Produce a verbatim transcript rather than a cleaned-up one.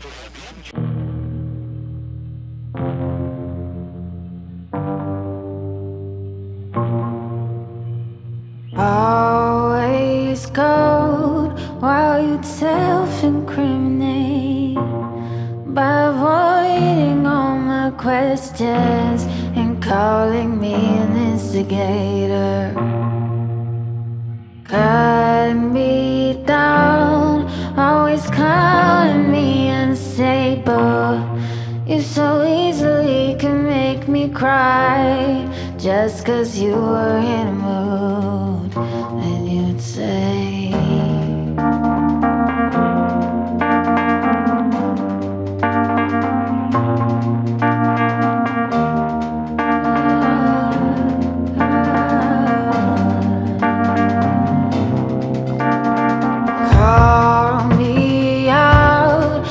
Always cold while you'd self-incriminate by avoiding all my questions and calling me an instigator. Cut me down, always calling me unstable. You so easily can make me cry just 'cause you were in a mood.